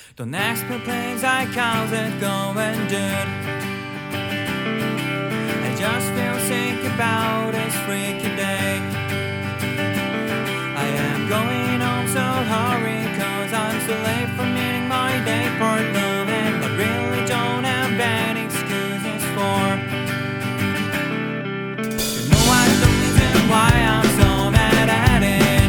Don't ask me please, how's it going, dude? I just feel sick about this freaky day. I am going home so hurry, cause I'm so late for meeting my day for love, and I really don't have any excuses for. You know what's the reason why I'm so mad at it?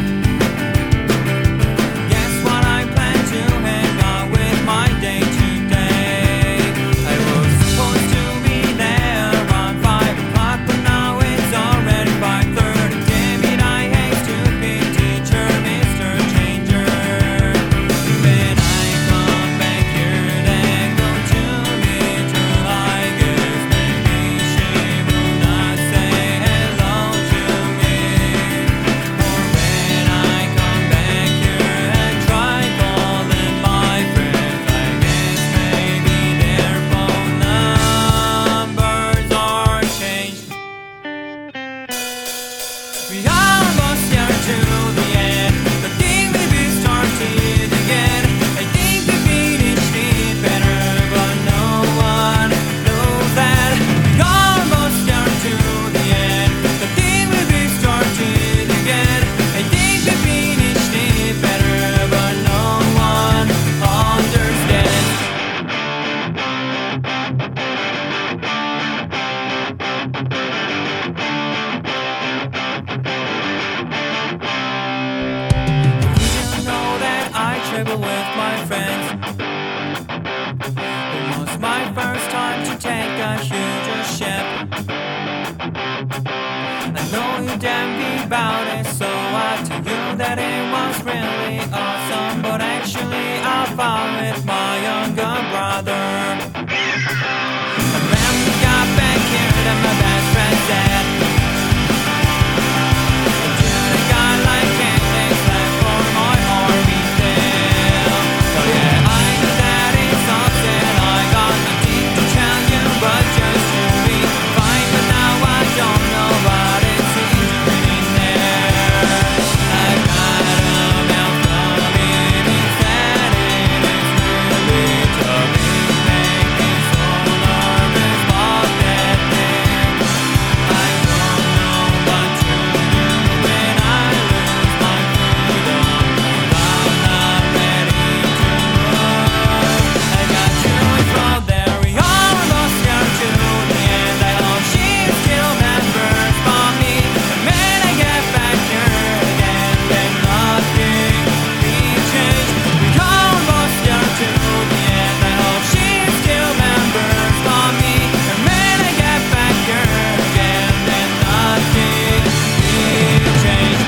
Guess what, I plan to hang out with my day today. I was supposed to be there around 5 o'clock, but now it's already 5:30. Damn it, I hate stupid teacher, Mr. Changer. When I come back here, then go to meet her, I guess maybe she will not say hello to me. Or when I come back here and try calling my friends, I guess maybe their phone numbers are changed. We almost got to the end. The thing maybe started again. I think we finished it better, but no one knows that. We almost got to the end. The thing maybe started again. I think we finished it better, but no one understands. You know that I travel with my friends. It was my first time to take a huge ship. I know you damn be about it, so I tell you that it was really awesome. But actually I found with my younger brother. And when we got back here, then my best friend said, "Dude, I got like 10 days left for my army tail." So yeah, I know that it sucks and I got nothing to tell you, but just to be fine. But now I don't know what it's in there. I got a mouth from it, he said it is really tough. It makes me so nervous about that thing. I don't know what to do when I lose my freedom, but I'm not ready to move. I got to and from there, we almost got to the end. I hope she still remembers for me. And when I get back here again, then nothing will change. We almost got to the end. I hope she still remembers for me. And when I get back here again, then nothing will change.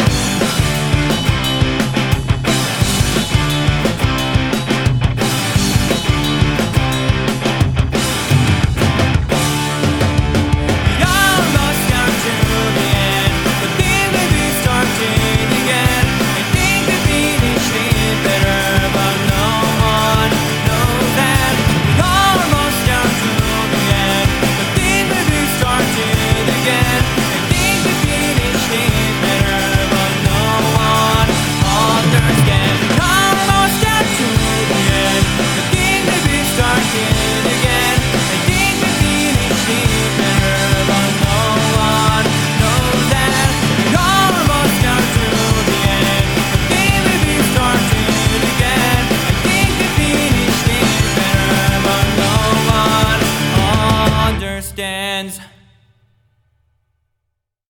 We almost got to the end. The thing maybe started again. I think we finished it better, but no one knows that. We almost got to the end. The thing maybe started again. I think we finished it better, but no one understands. We almost got to the end. The thing maybe started again. I think we finished it better, but no one knows that. We almost got to the end. The thing maybe started again. I think we finished it better, but no one understands.